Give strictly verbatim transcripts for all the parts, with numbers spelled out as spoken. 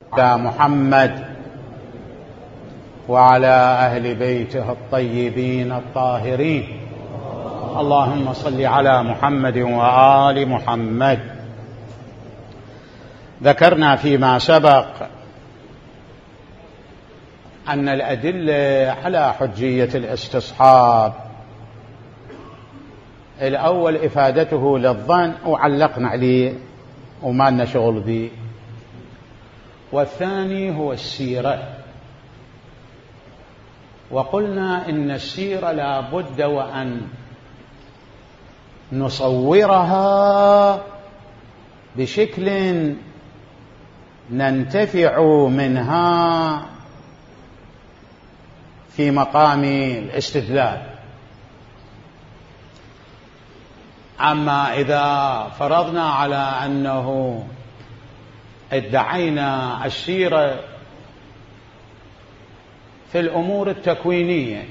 على محمد وعلى أهل بيته الطيبين الطاهرين. اللهم صل على محمد وآل محمد. ذكرنا فيما سبق أن الأدلة على حجية الاستصحاب الأول إفادته للظن وعلقنا عليه وما لنا شغل به، والثاني هو السيرة، وقلنا إن السيرة لا بد وأن نصورها بشكل ننتفع منها في مقام الاستدلال. أما إذا فرضنا على أنه ادعينا السيرة في الأمور التكوينية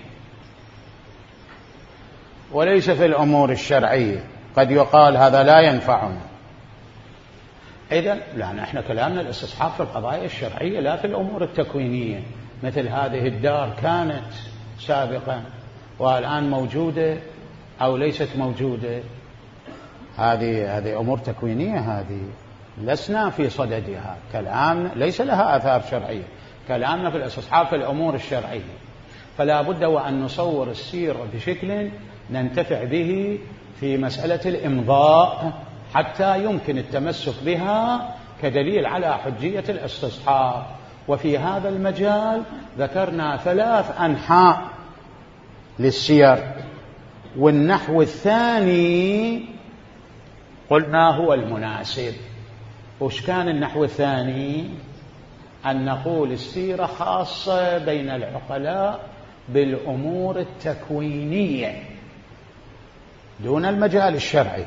وليس في الأمور الشرعية، قد يقال هذا لا ينفعنا. إذن لا، نحن كلامنا الاستصحاب في القضايا الشرعية لا في الأمور التكوينية، مثل هذه الدار كانت سابقا والآن موجودة أو ليست موجودة، هذه هذه أمور تكوينية، هذه لسنا في صددها، كلامنا ليس لها آثار شرعية، كلامنا في الاستصحاب في الأمور الشرعية. فلا بد وأن نصور السيرة بشكل ننتفع به في مسألة الإمضاء حتى يمكن التمسك بها كدليل على حجية الاستصحاب. وفي هذا المجال ذكرنا ثلاث أنحاء للسير، والنحو الثاني قلنا هو المناسب. وش كان النحو الثاني؟ أن نقول السيرة خاصة بين العقلاء بالأمور التكوينية دون المجال الشرعي،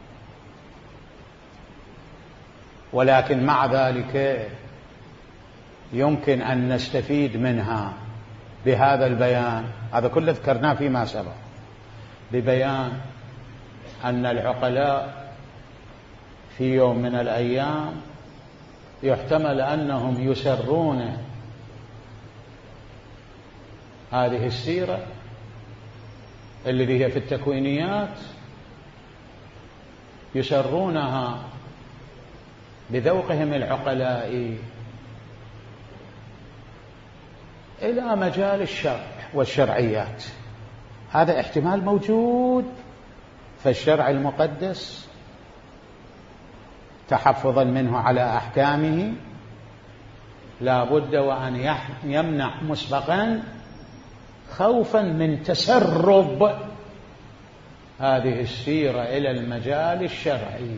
ولكن مع ذلك يمكن أن نستفيد منها بهذا البيان. هذا كله ذكرناه فيما سبق، ببيان أن العقلاء في يوم من الأيام يحتمل أنهم يسرون هذه السيرة التي هي في التكوينيات، يسرونها بذوقهم العقلائي إلى مجال الشرع والشرعيات. هذا احتمال موجود، فالشرع المقدس تحفظا منه على أحكامه لا بد وأن يمنع مسبقا خوفا من تسرب هذه السيرة إلى المجال الشرعي،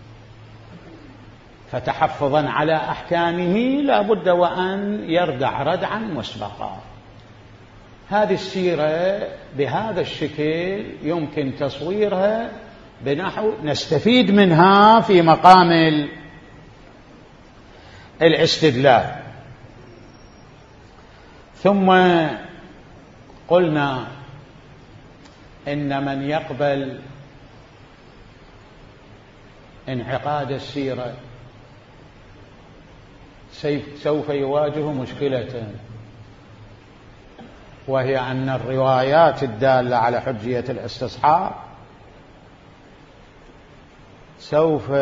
فتحفظا على أحكامه لا بد وأن يردع ردعا مسبقا. هذه السيرة بهذا الشكل يمكن تصويرها بنحو نستفيد منها في مقام الاستدلال. ثم قلنا إن من يقبل انعقاد السيرة سوف يواجه مشكلة، وهي أن الروايات الدالة على حجية الاستصحاب سوف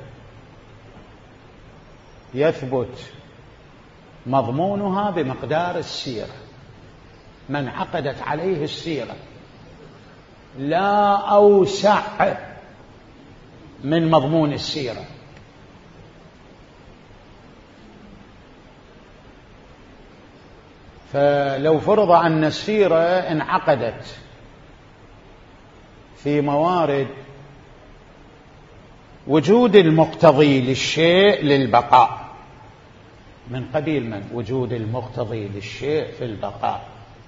يثبت مضمونها بمقدار السيرة، من عقدت عليه السيرة، لا أوسع من مضمون السيرة. فلو فرض أن السيرة انعقدت في موارد وجود المقتضي للشيء للبقاء، من قبيل من وجود المقتضي للشيء في البقاء،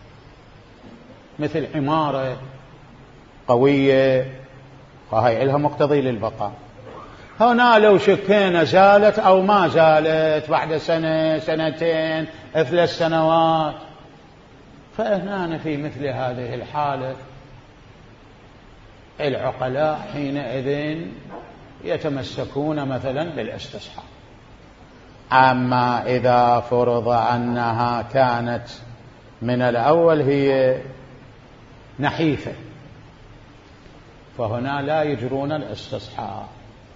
مثل عمارة قوية فهي لها مقتضي للبقاء، هنا لو شكينا زالت أو ما زالت بعد سنة سنتين ثلاث سنوات، فهنا في مثل هذه الحالة العقلاء حينئذ يتمسكون مثلا بالاستصحاب. أما إذا فرض أنها كانت من الأول هي نحيفة فهنا لا يجرون الاستصحاب،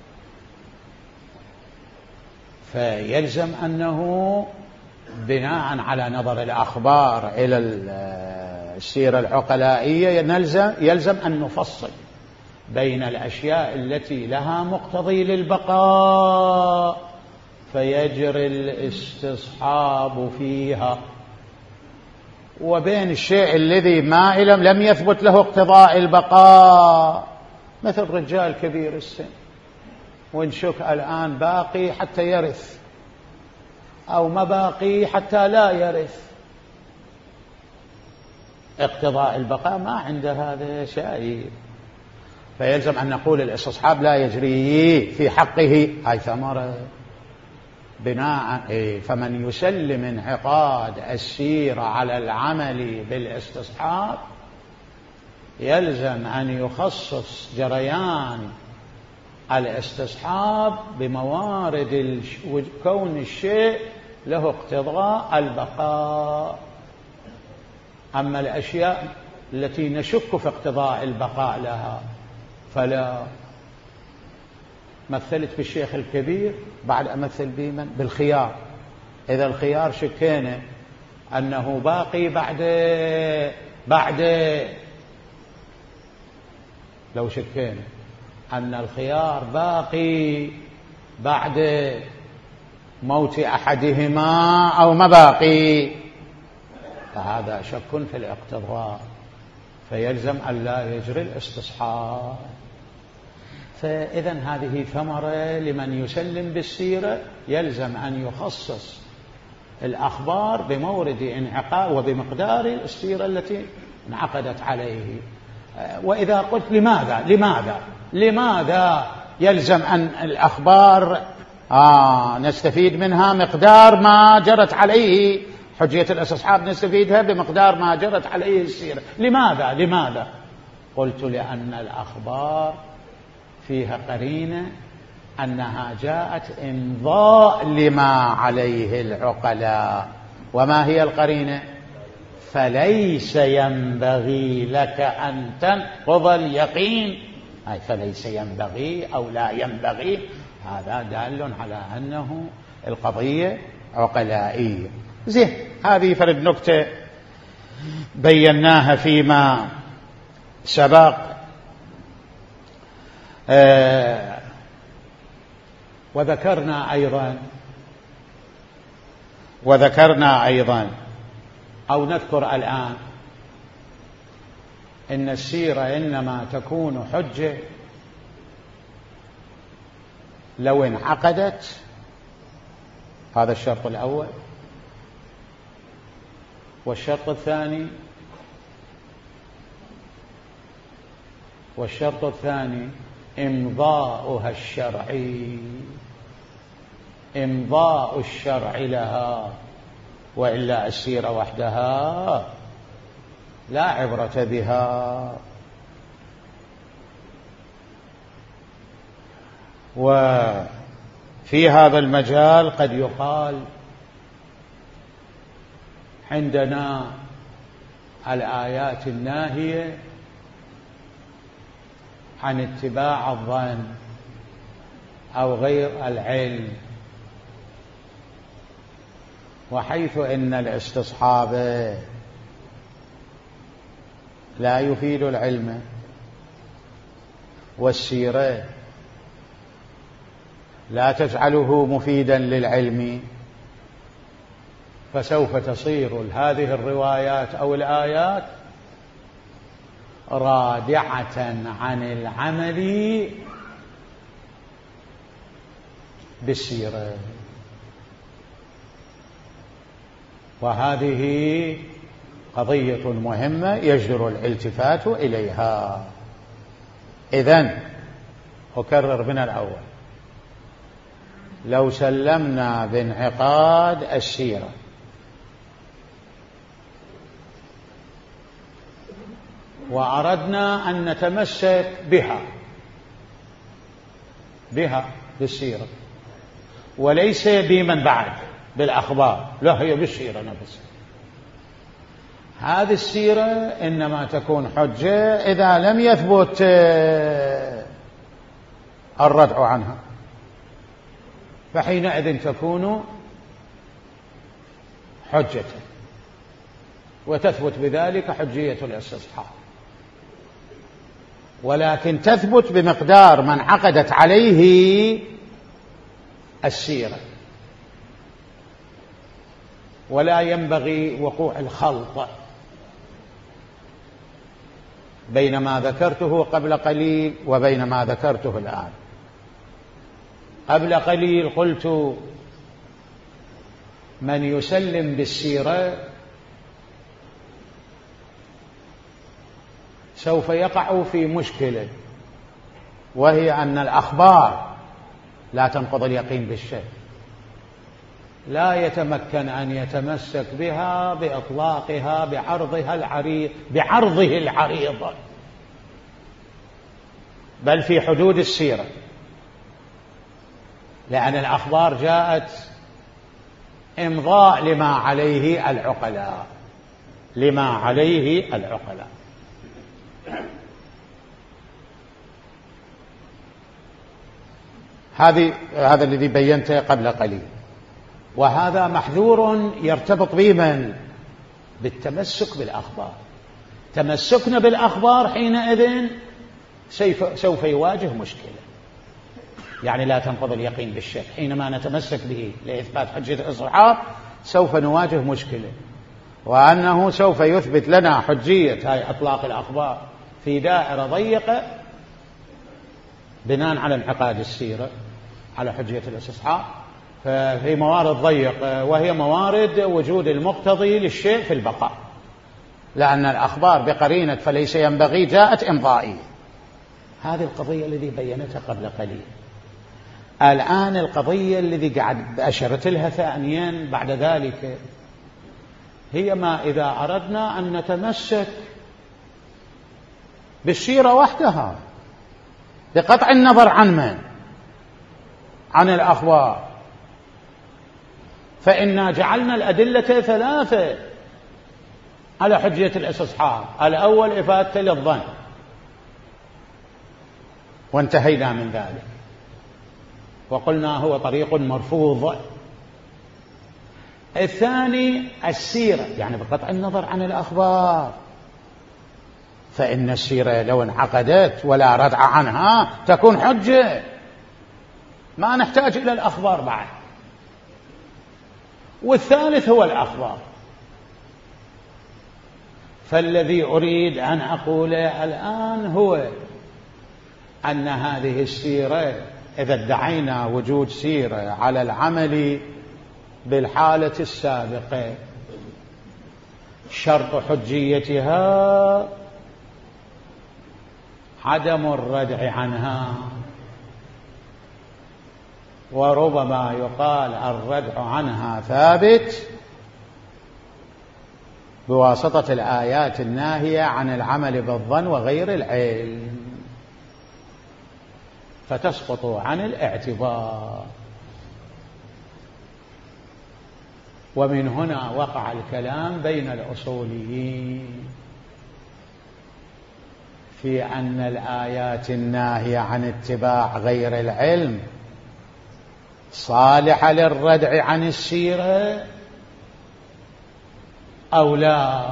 فيلزم أنه بناء على نظر الأخبار إلى السيرة العقلائية يلزم أن نفصل بين الأشياء التي لها مقتضي للبقاء فيجري الاستصحاب فيها، وبين الشيء الذي ما لم يثبت له اقتضاء البقاء، مثل رجال كبير السن ونشك الآن باقي حتى يرث أو ما باقي حتى لا يرث، اقتضاء البقاء ما عند هذا شيء، فيلزم أن نقول الاستصحاب لا يجري في حقه، هاي ثمرة بناء إيه؟ فمن يسلم انعقاد السيرة على العمل بالاستصحاب يلزم أن يخصص جريان الاستصحاب بموارد كون الشيء له اقتضاء البقاء. أما الأشياء التي نشك في اقتضاء البقاء لها فلا. مثلت بالشيخ الكبير، بعد أمثل بمن؟ بالخيار. إذا الخيار شكينا أنه باقي بعد بعد لو شكينا أن الخيار باقي بعد موت أحدهما أو ما باقي، فهذا شك في الاقتضاء، فيلزم أن لا يجري الاستصحاب. فإذا هذه ثمرة لمن يسلم بالسيرة، يلزم أن يخصص الأخبار بمورد انعقاد وبمقدار السيرة التي انعقدت عليه. وإذا قلت لماذا لماذا لماذا يلزم أن الأخبار آه نستفيد منها مقدار ما جرت عليه حجية الاستصحاب، نستفيدها بمقدار ما جرت عليه السيرة. لماذا لماذا قلت لأن الأخبار فيها قرينة أنها جاءت إمضاء لما عليه العقلاء. وما هي القرينة؟ فليس ينبغي لك أن تنقض اليقين، أي فليس ينبغي أو لا ينبغي، هذا دال على أنه القضية عقلائية. زين، هذه فرد نكتة بيناها فيما سبق. آه وذكرنا أيضا وذكرنا أيضا أو نذكر الآن إن السيرة إنما تكون حجة لو انعقدت، هذا الشرط الأول. والشرط الثاني والشرط الثاني إمضاؤها الشرعي، إمضاء الشرع لها، وإلا السيرة وحدها لا عبرة بها. وفي هذا المجال قد يقال عندنا الآيات الناهية عن اتباع الظن أو غير العلم، وحيث إن الاستصحاب لا يفيد العلم والسيرة لا تجعله مفيدا للعلم، فسوف تصير هذه الروايات أو الآيات رادعة عن العمل بالسيرة، وهذه قضية مهمة يجدر الالتفات إليها. إذن أكرر من الأول، لو سلمنا بانعقاد السيرة وأردنا أن نتمسك بها بها بالسيرة، وليس بمن بعد بالأخبار، لا هي بالسيرة نفسها. هذه السيرة إنما تكون حجة إذا لم يثبت الردع عنها، فحينئذ تكون حجة، وتثبت بذلك حجية الاستصحاب، ولكن تثبت بمقدار من عقدت عليه السيرة، ولا ينبغي وقوع الخلط بين ما ذكرته قبل قليل وبين ما ذكرته الآن. قبل قليل قلت من يسلم بالسيرة سوف يقع في مشكلة، وهي أن الأخبار لا تنقض اليقين بالشيء، لا يتمكن أن يتمسك بها بإطلاقها بعرضها العريض بعرضه العريض، بل في حدود السيرة، لأن الأخبار جاءت إمضاء لما عليه العقلاء، لما عليه العقلاء. هذه هذا الذي بينته قبل قليل، وهذا محذور يرتبط بمن؟ بالتمسك بالأخبار. تمسكنا بالأخبار حينئذ سوف يواجه مشكلة، يعني لا تنقض اليقين بالشك. حينما نتمسك به لإثبات حجة الاستصحاب سوف نواجه مشكلة، وأنه سوف يثبت لنا حجية هاي إطلاق الأخبار في دائرة ضيقة بناء على انعقاد السيرة على حجية الاستصحاب، ففي موارد ضيقة، وهي موارد وجود المقتضي للشيء في البقاء، لأن الأخبار بقرينة فليس ينبغي جاءت إمضائية. هذه القضية التي بينتها قبل قليل. الآن القضية التي قاعد أشرت لها ثانيا بعد ذلك هي ما إذا أردنا أن نتمسك بالسيرة وحدها بقطع النظر عن من؟ عن الأخبار، فإنا جعلنا الأدلة ثلاثة على حجية الاستصحاب. الأول إفادة للظن، وانتهينا من ذلك وقلنا هو طريق مرفوض. الثاني السيرة، يعني بقطع النظر عن الأخبار، فإن السيرة لو انعقدت ولا ردع عنها تكون حجة، ما نحتاج إلى الأخبار بعد. والثالث هو الأخبار. فالذي أريد أن أقوله الآن هو أن هذه السيرة إذا ادعينا وجود سيرة على العمل بالحالة السابقة، شرط حجيتها عدم الردع عنها، وربما يقال الردع عنها ثابت بواسطة الآيات الناهية عن العمل بالظن وغير العلم، فتسقط عن الاعتبار. ومن هنا وقع الكلام بين الأصوليين في أن الآيات الناهية عن اتباع غير العلم صالحة للردع عن السيرة أو لا.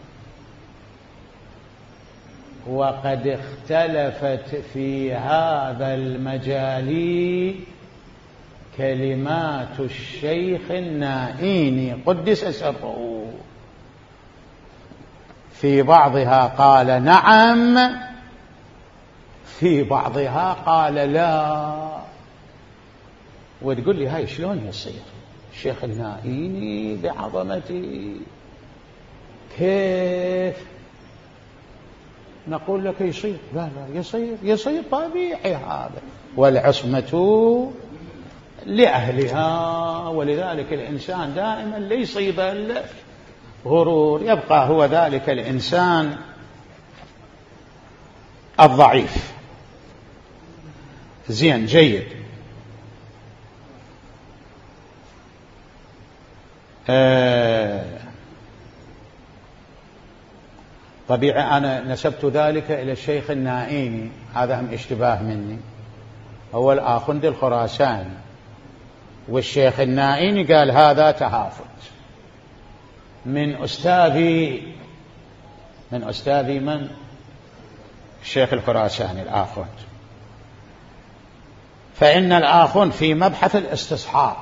وقد اختلفت في هذا المجال كلمات الشيخ النائيني قدس سره، في بعضها قال نعم، في بعضها قال لا. وتقول لي هاي شلون يصير؟ الشيخ النائيني بعظمته كيف؟ نقول لك يصير. لا لا يصير، يصير طبيعي هذا، والعصمة لأهلها. ولذلك الإنسان دائما لا يصيب الغرور، يبقى هو ذلك الإنسان الضعيف. زين، جيد. آه طبيعي أنا نسبت ذلك إلى الشيخ النائيني، هذا هم اشتباه مني، هو الآخوندي الخراساني، والشيخ النائيني قال هذا تهافت من أستاذي من أستاذي من الشيخ الخراساني الآخوند. فإن الآخوند في مبحث الاستصحاب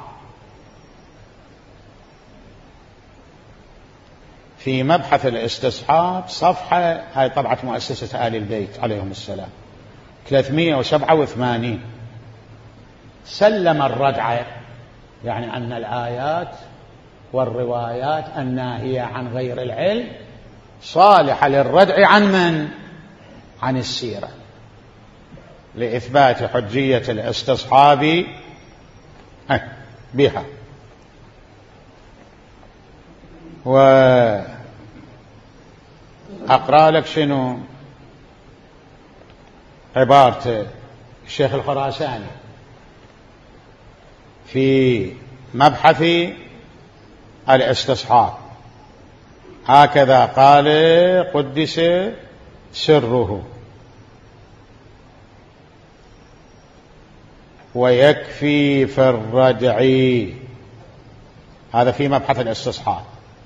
في مبحث الاستصحاب صفحة، هاي طبعة مؤسسة آل البيت عليهم السلام، ثلاثمئة وسبعة وثمانين، سلم الردعة، يعني أن الآيات والروايات الناهية عن غير العلم صالحة للردع عن من؟ عن السيرة، لإثبات حجية الاستصحاب بها. وأقرأ لك شنو عبارة الشيخ الخراساني في مبحث الاستصحاب، هكذا قال قدس سره: ويكفي في الردع، هذا في مبحث الاستصحاب،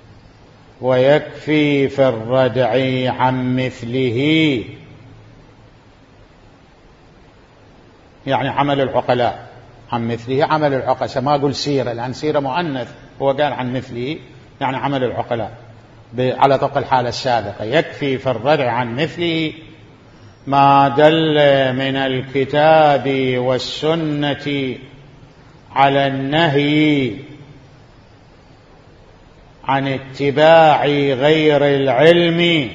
ويكفي في الردع عن مثله، يعني عمل العقلاء، عن مثله عمل العقلاء، ما أقول سيرة لأن سيرة مؤنث، هو قال عن مثله يعني عمل العقلاء على طبق الحالة السابقة. يكفي في الردع عن مثله ما دل من الكتاب والسنة على النهي عن اتباع غير العلم،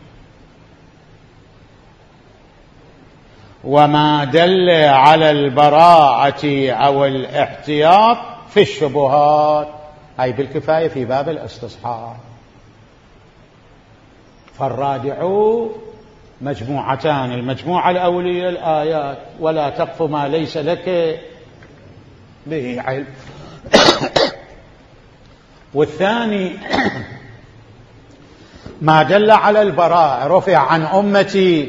وما دل على البراءة أو الاحتياط في الشبهات، أي بالكفاية في باب الاستصحاب. فالرادع مجموعتان: المجموعة الأولية الآيات ولا تقف ما ليس لك به علم، والثاني ما دل على البراءة، رفع عن أمتي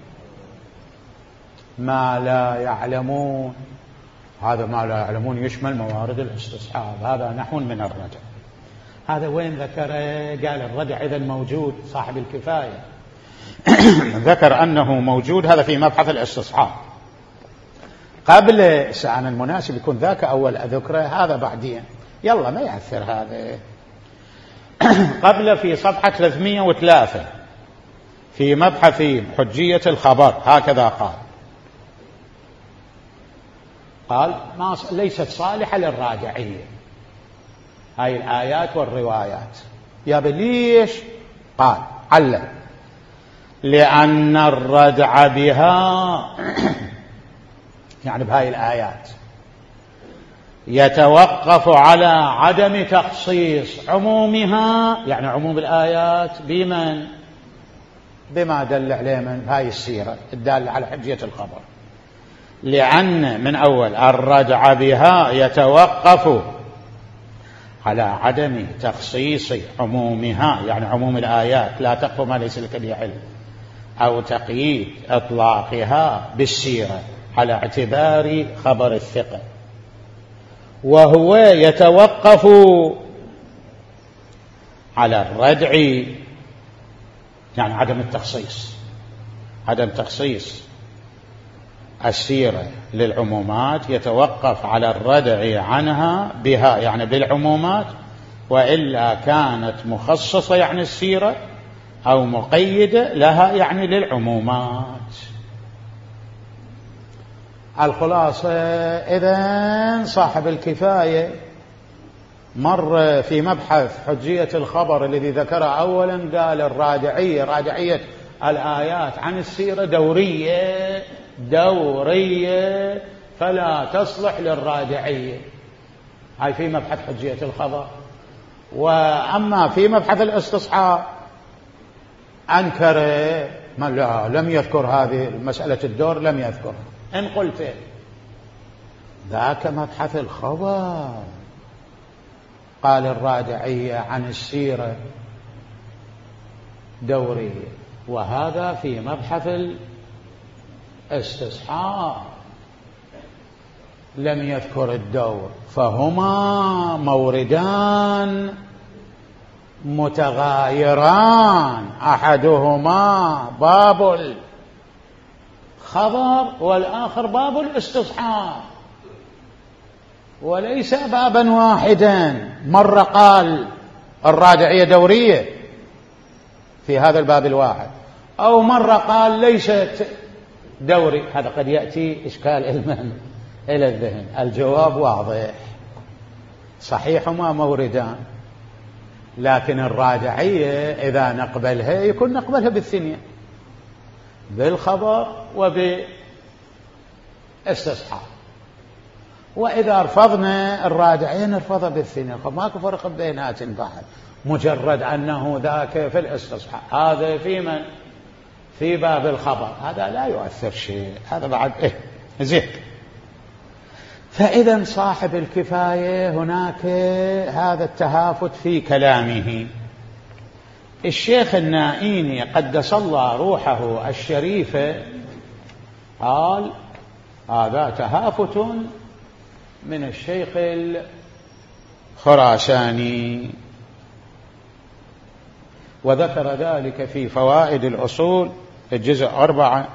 ما لا يعلمون، هذا ما لا يعلمون يشمل موارد الاستصحاب، هذا نحو من الردع. هذا وين ذكره؟ قال الردع إذا موجود، صاحب الكفاية ذكر أنه موجود، هذا في مبحث الاستصحاب. قبل سأنا المناسب يكون ذاك أول أذكره، هذا بعدين، يلا ما يأثر هذا. قبل في صفحة ثلاثمئة وثلاثة في مبحث حجية الخبر هكذا قال: قال ما ليست صالحة للراجعية هاي الآيات والروايات. يا بليش؟ قال علم: لأن الردع بها يعني بهاي الآيات يتوقف على عدم تخصيص عمومها، يعني عموم الآيات بمن؟ بما دل عليه من هاي السيرة الدالة على حجية الخبر. لأن من أول الردع بها يتوقف على عدم تخصيص عمومها، يعني عموم الآيات لا تقف ما ليس لك به علم، أو تقييد إطلاقها بالسيرة على اعتبار خبر الثقة، وهو يتوقف على الردع، يعني عدم التخصيص، عدم تخصيص السيرة للعمومات يتوقف على الردع عنها بها، يعني بالعمومات، وإلا كانت مخصصة يعني السيرة، أو مقيدة لها يعني للعمومات. الخلاصة إذن صاحب الكفاية مر في مبحث حجية الخبر الذي ذكر أولا، قال الرادعية، رادعية الآيات عن السيرة دورية دورية فلا تصلح للرادعية، هاي في مبحث حجية الخبر. وأما في مبحث الاستصحاب أنكر، ما لا لم يذكر هذه مسألة الدور، لم يذكر. إن قلت ذاك مبحث الخبر، قال الراجعية عن السيرة دورية، وهذا في مبحث الاستصحاب لم يذكر الدور، فهما موردان متغايران، أحدهما باب الخبر والآخر باب الاستصحاب، وليس بابا واحدا. مرة قال الراجعية دورية في هذا الباب الواحد، أو مرة قال ليست دوري. هذا قد يأتي إشكال علما إلى الذهن. الجواب واضح، صحيح ما موردان، لكن الراجعية إذا نقبلها يكون نقبلها بالثنية، بالخبر وبالاستصحاب، وإذا رفضنا الراجعية نرفضها بالثنية، فماكو فرق بينات بعد، مجرد أنه ذاك في الاستصحاب هذا في من في باب الخبر، هذا لا يؤثر شيء، هذا بعد إيه زين. فإذا صاحب الكفاية هناك هذا التهافت في كلامه. الشيخ النائيني قدس الله روحه الشريفة قال هذا تهافت من الشيخ الخراساني، وذكر ذلك في فوائد الأصول الجزء أربعة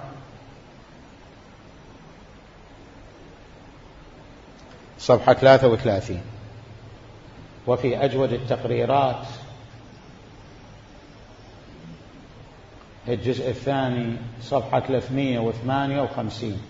صفحة ثلاثة وثلاثين، وفي أجود التقريرات الجزء الثاني صفحة ثلاثمائة وثمانية وخمسين،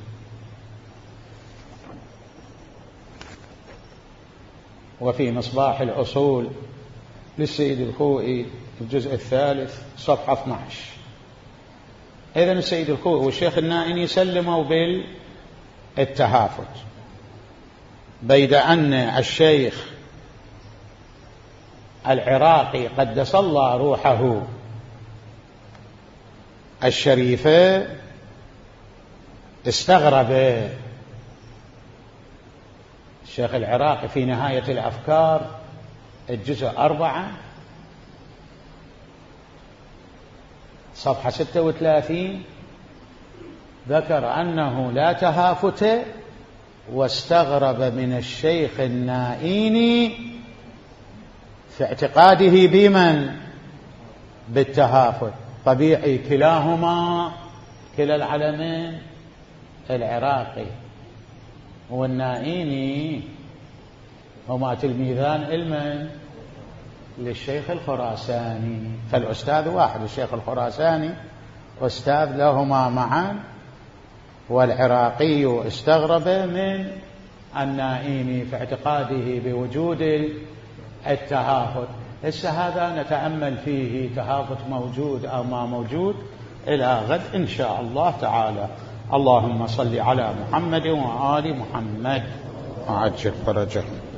وفي مصباح الأصول للسيد الخوئي الجزء الثالث صفحة اثني عشر. إذن السيد الخوئي والشيخ النائني سلموا بالتهافت، بيد أن الشيخ العراقي قدس الله روحه الشريفة استغرب. الشيخ العراقي في نهاية الأفكار الجزء أربعة صفحة ستة وثلاثين ذكر أنه لا تهافت، واستغرب من الشيخ النائيني في اعتقاده بمن بالتهافت. طبيعي كلاهما كلا العلمين العراقي والنائيني هما تلميذان علما للشيخ الخراساني، فالأستاذ واحد، الشيخ الخراساني أستاذ لهما معا، والعراقي استغرب من النائيني في اعتقاده بوجود التهافت. هسه هذا نتأمل فيه تهافت موجود أو ما موجود إلى غد إن شاء الله تعالى. اللهم صل على محمد وآل محمد وعجل فرجهم.